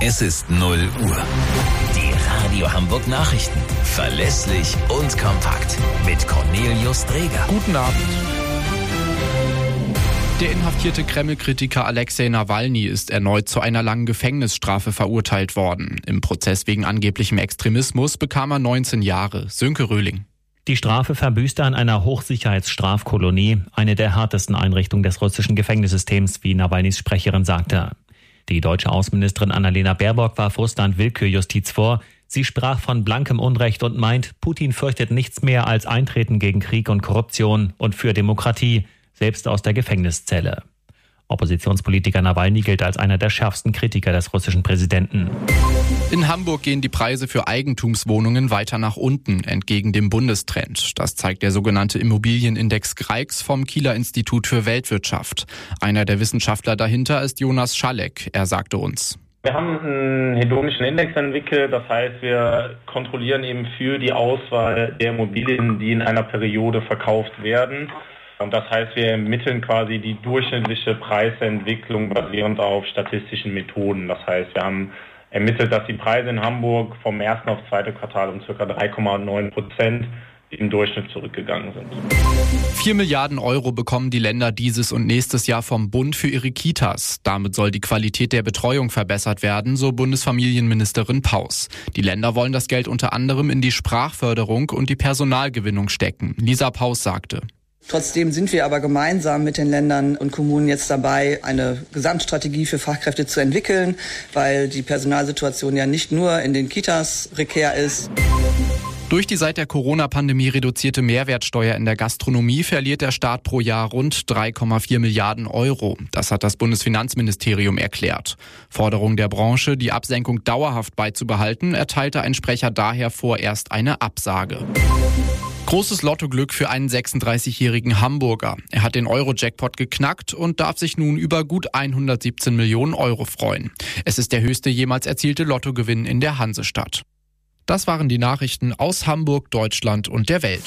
Es ist 0 Uhr. Die Radio Hamburg Nachrichten. Verlässlich und kompakt. Mit Cornelius Dreger. Guten Abend. Der inhaftierte Kreml-Kritiker Alexei Nawalny ist erneut zu einer langen Gefängnisstrafe verurteilt worden. Im Prozess wegen angeblichem Extremismus bekam er 19 Jahre. Sönke Röhling. Die Strafe verbüßt er an einer Hochsicherheitsstrafkolonie, eine der härtesten Einrichtungen des russischen Gefängnissystems, wie Nawalnys Sprecherin sagte. Die deutsche Außenministerin Annalena Baerbock warf Russland Willkürjustiz vor. Sie sprach von blankem Unrecht und meint, Putin fürchtet nichts mehr als Eintreten gegen Krieg und Korruption und für Demokratie, selbst aus der Gefängniszelle. Oppositionspolitiker Nawalny gilt als einer der schärfsten Kritiker des russischen Präsidenten. In Hamburg gehen die Preise für Eigentumswohnungen weiter nach unten, entgegen dem Bundestrend. Das zeigt der sogenannte Immobilienindex Greix vom Kieler Institut für Weltwirtschaft. Einer der Wissenschaftler dahinter ist Jonas Schalek. Er sagte uns: Wir haben einen hedonischen Index entwickelt, das heißt, wir kontrollieren eben für die Auswahl der Immobilien, die in einer Periode verkauft werden. Und das heißt, wir ermitteln quasi die durchschnittliche Preisentwicklung basierend auf statistischen Methoden. Das heißt, wir haben ermittelt, dass die Preise in Hamburg vom ersten auf zweite Quartal um ca. 3,9% im Durchschnitt zurückgegangen sind. 4 Milliarden Euro bekommen die Länder dieses und nächstes Jahr vom Bund für ihre Kitas. Damit soll die Qualität der Betreuung verbessert werden, so Bundesfamilienministerin Paus. Die Länder wollen das Geld unter anderem in die Sprachförderung und die Personalgewinnung stecken. Lisa Paus sagte: Trotzdem sind wir aber gemeinsam mit den Ländern und Kommunen jetzt dabei, eine Gesamtstrategie für Fachkräfte zu entwickeln, weil die Personalsituation ja nicht nur in den Kitas prekär ist. Durch die seit der Corona-Pandemie reduzierte Mehrwertsteuer in der Gastronomie verliert der Staat pro Jahr rund 3,4 Milliarden Euro. Das hat das Bundesfinanzministerium erklärt. Forderung der Branche, die Absenkung dauerhaft beizubehalten, erteilte ein Sprecher daher vorerst eine Absage. Großes Lottoglück für einen 36-jährigen Hamburger. Er hat den Euro-Jackpot geknackt und darf sich nun über gut 117 Millionen Euro freuen. Es ist der höchste jemals erzielte Lottogewinn in der Hansestadt. Das waren die Nachrichten aus Hamburg, Deutschland und der Welt.